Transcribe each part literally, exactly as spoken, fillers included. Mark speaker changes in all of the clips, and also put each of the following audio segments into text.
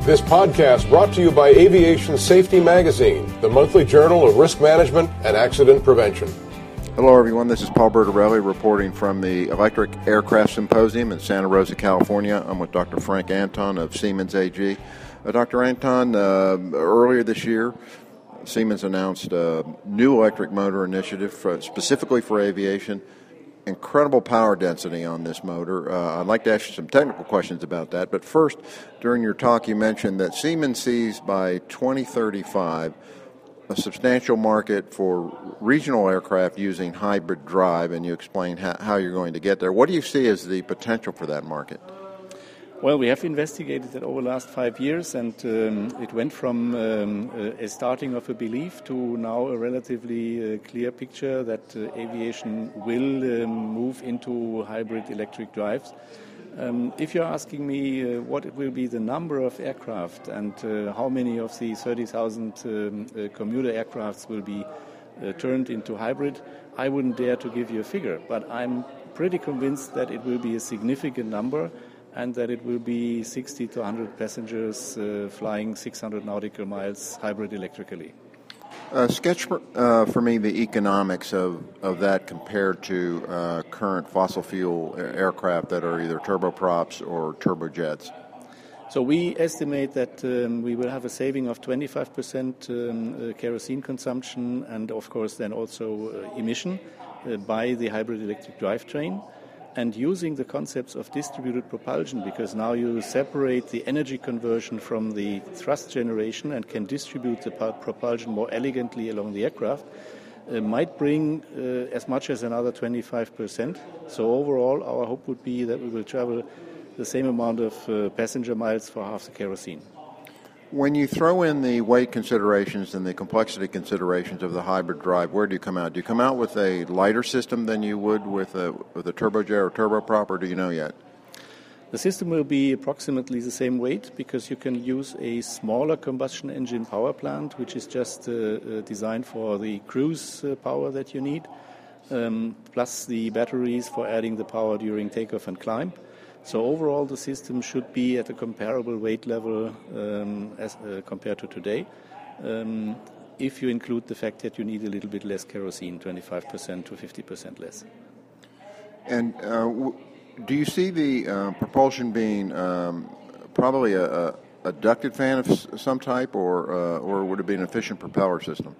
Speaker 1: This podcast brought to you by Aviation Safety Magazine, the monthly journal of risk management and accident prevention.
Speaker 2: Hello, everyone. This is Paul Bertorelli reporting from the Electric Aircraft Symposium in Santa Rosa, California. I'm with Doctor Frank Anton of Siemens A G. Uh, Doctor Anton, uh, earlier this year, Siemens announced a new electric motor initiative for, specifically for aviation. Incredible power density on this motor. Uh, I'd like to ask you some technical questions about that. But first, during your talk, you mentioned that Siemens sees by twenty thirty-five a substantial market for regional aircraft using hybrid drive, and you explained how, how you're going to get there. What do you see as the potential for that market?
Speaker 3: Well, we have investigated it over the last five years, and um, it went from um, a starting of a belief to now a relatively uh, clear picture that uh, aviation will um, move into hybrid electric drives. Um, if you're asking me uh, what will be the number of aircraft and uh, how many of the thirty thousand um, uh, commuter aircrafts will be uh, turned into hybrid, I wouldn't dare to give you a figure, but I'm pretty convinced that it will be a significant number, and that it will be sixty to one hundred passengers uh, flying six hundred nautical miles hybrid electrically.
Speaker 2: Uh, sketch for, uh, for me the economics of, of that compared to uh, current fossil fuel aircraft that are either turboprops or turbojets.
Speaker 3: So we estimate that um, we will have a saving of twenty-five percent um, uh, kerosene consumption and, of course, then also uh, emission uh, by the hybrid electric drivetrain. And using the concepts of distributed propulsion, because now you separate the energy conversion from the thrust generation and can distribute the propulsion more elegantly along the aircraft, uh, might bring uh, as much as another twenty-five percent. So overall, our hope would be that we will travel the same amount of uh, passenger miles for half the kerosene.
Speaker 2: When you throw in the weight considerations and the complexity considerations of the hybrid drive, where do you come out? Do you come out with a lighter system than you would with a, with a turbojet or turboprop, or do you know yet?
Speaker 3: The system will be approximately the same weight because you can use a smaller combustion engine power plant, which is just uh, uh, designed for the cruise uh, power that you need, um, plus the batteries for adding the power during takeoff and climb. So overall, the system should be at a comparable weight level um, as uh, compared to today, um, if you include the fact that you need a little bit less kerosene, twenty-five percent to fifty percent less.
Speaker 2: And uh, w- do you see the uh, propulsion being um, probably a, a, a ducted fan of s- some type, or uh, or would it be an efficient propeller system?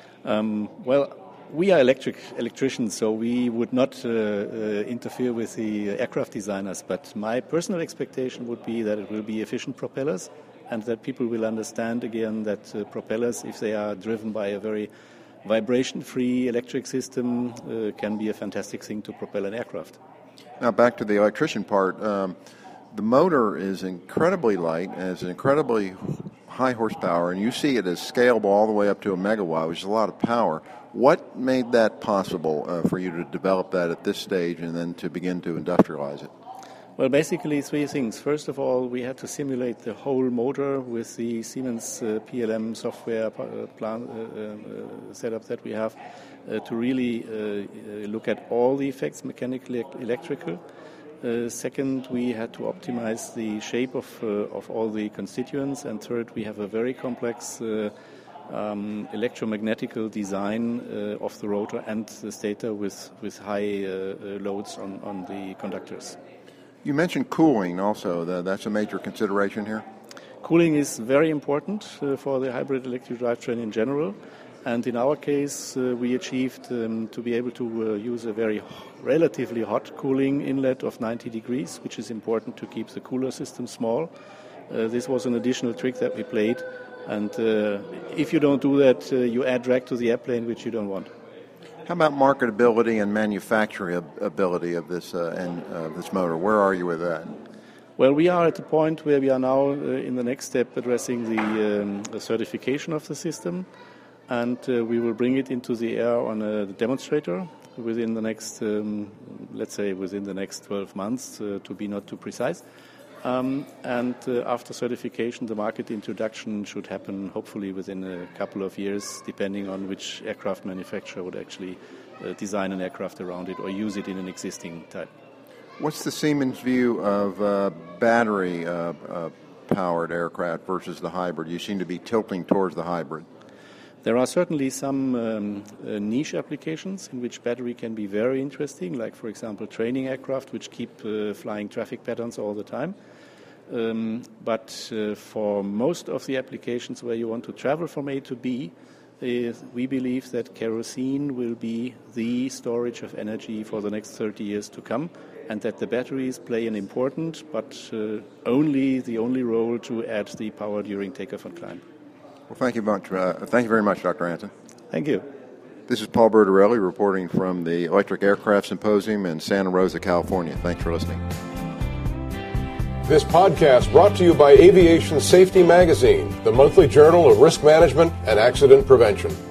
Speaker 3: Um, well, we are electric electricians, so we would not uh, uh, interfere with the aircraft designers. But my personal expectation would be that it will be efficient propellers, and that people will understand again that uh, propellers, if they are driven by a very vibration-free electric system, uh, can be a fantastic thing to propel an aircraft.
Speaker 2: Now, back to the electrician part. Um, the motor is incredibly light and it's incredibly high horsepower, and you see it as scalable all the way up to a megawatt, which is a lot of power. What made that possible uh, for you to develop that at this stage and then to begin to industrialize it?
Speaker 3: Well, basically three things. First of all, we had to simulate the whole motor with the Siemens uh, P L M software uh, plan, uh, uh, setup that we have uh, to really uh, look at all the effects, mechanical, electrical. Uh, second, we had to optimize the shape of uh, of all the constituents. And third, we have a very complex uh, um, electromagnetical design uh, of the rotor and the stator with, with high uh, loads on, on the conductors.
Speaker 2: You mentioned cooling also. That's a major consideration here.
Speaker 3: Cooling is very important uh, for the hybrid electric drivetrain in general. And in our case, uh, we achieved um, to be able to uh, use a very relatively hot cooling inlet of ninety degrees, which is important to keep the cooler system small. Uh, this was an additional trick that we played. And uh, if you don't do that, uh, you add drag to the airplane, which you don't want.
Speaker 2: How about marketability and manufacturing ability of this uh, and uh, this motor? Where are you with that?
Speaker 3: Well, we are at the point where we are now uh, in the next step addressing the, um, the certification of the system, and uh, we will bring it into the air on a demonstrator within the next, um, let's say, within the next twelve months, uh, to be not too precise. Um, and uh, after certification, the market introduction should happen hopefully within a couple of years, depending on which aircraft manufacturer would actually uh, design an aircraft around it or use it in an existing type.
Speaker 2: What's the Siemens view of uh, battery uh, uh, powered aircraft versus the hybrid? You seem to be tilting towards the hybrid.
Speaker 3: There are certainly some um, uh, niche applications in which battery can be very interesting, like, for example, training aircraft, which keep uh, flying traffic patterns all the time. Um, but uh, for most of the applications where you want to travel from A to B, uh, we believe that kerosene will be the storage of energy for the next thirty years to come, and that the batteries play an important, but uh, only the only role to add the power during takeoff and climb.
Speaker 2: Well, thank you much. Uh, thank you very much, Doctor Anton.
Speaker 3: Thank you.
Speaker 2: This is Paul Bertorelli reporting from the Electric Aircraft Symposium in Santa Rosa, California. Thanks for listening.
Speaker 1: This podcast brought to you by Aviation Safety Magazine, the monthly journal of risk management and accident prevention.